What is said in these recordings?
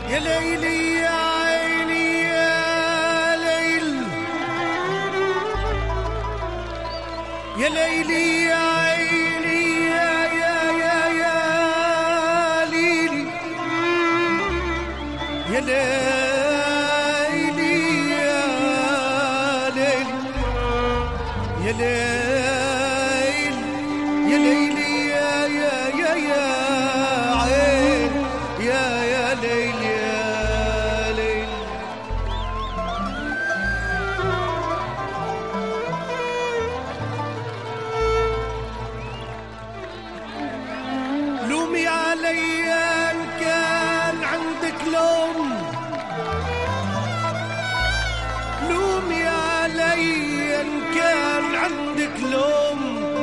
يا ليلي يا عيني يا ليل، يا ليلي يا عيني يا ليلي، يا ليلي يا ليل، يا ليل يا ليلي يا عين يا ليل يا ليل. لومي علي ان كان عندك لوم، لومي علي ان كان عندك لوم،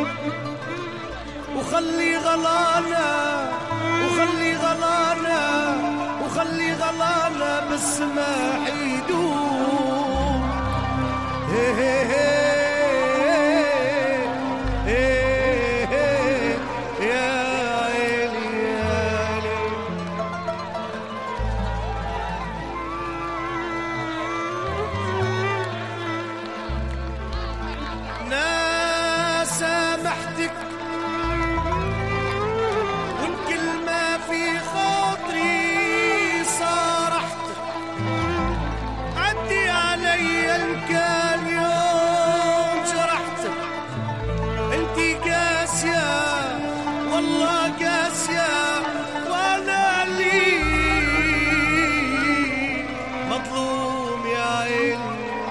وخلي غلانا وخلي غلانا وخلي غلانا بالسماح يدوم. هي هي هي هي يا عيني يا ليل. ناس سامحتك والكل ما في خاطري صارحت، عدي علي ان كان يوم جرحتك. انتي قاسية والله قاسية، وانا لي مظلوم يا عيني.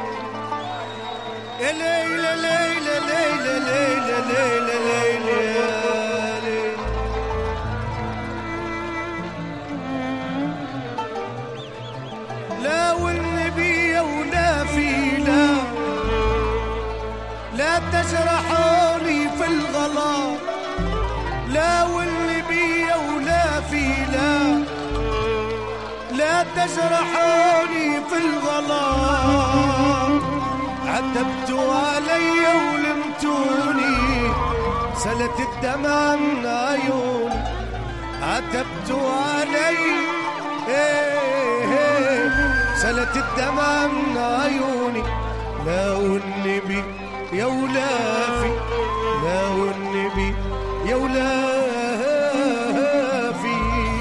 يا ليلى ليلى ليلى ليلى ليلى ليلى يا ليل. لا والنبي ولا في لا تجرحوني في الغلا، لا والنبي ولا في لا تجرحوني في الغلا. عتبتوا علي ولمتوني سلت الدمع من عيوني. عتبتوا علي سلت الدمع من عيوني. لا والنبي يا ولافي، لا والنبي يا ولافي.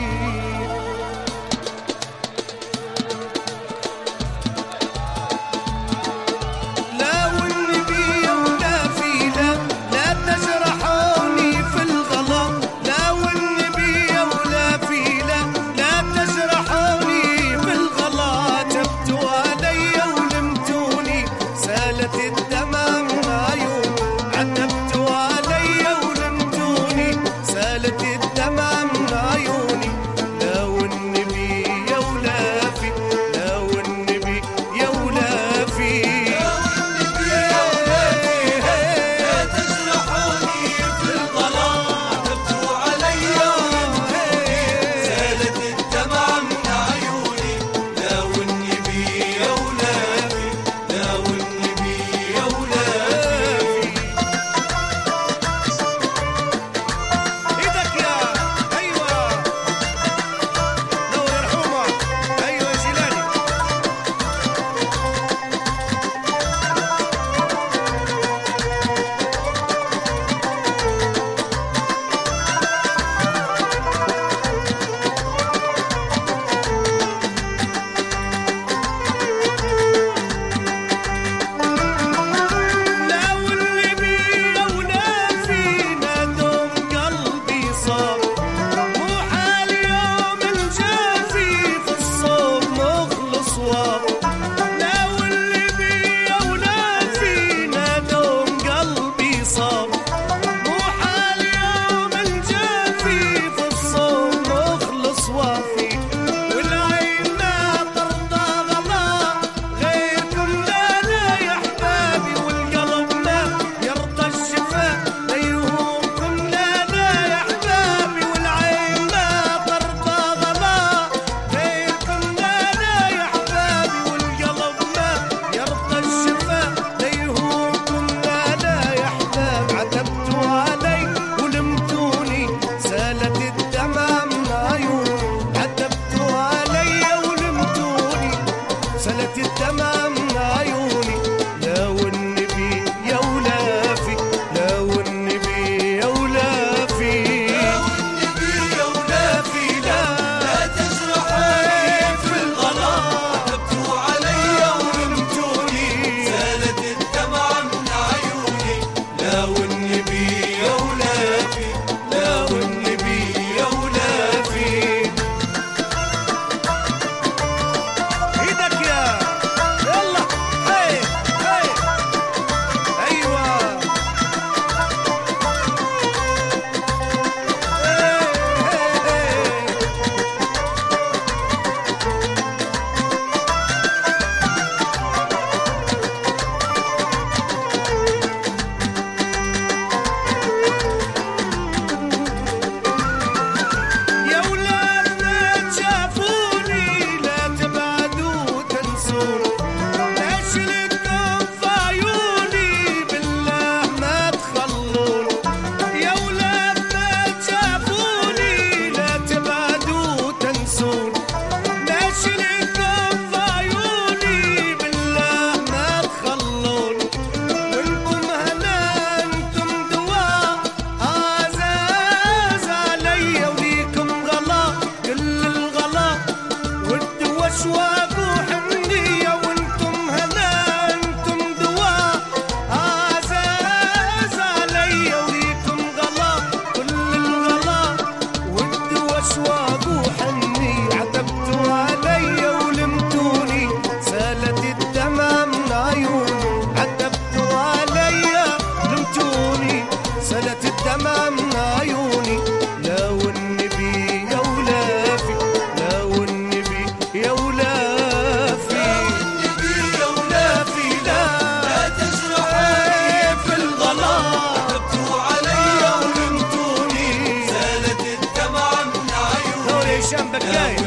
لا والنبي يا ولافي لا تجرحوني في الغلا. لا والنبي يا ولافي لا تجرحوني في الغلا. عتبتوا علي ولمتوني سالت الدمع من عيوني. عتبتوا علي ولمتوني هشام بكاية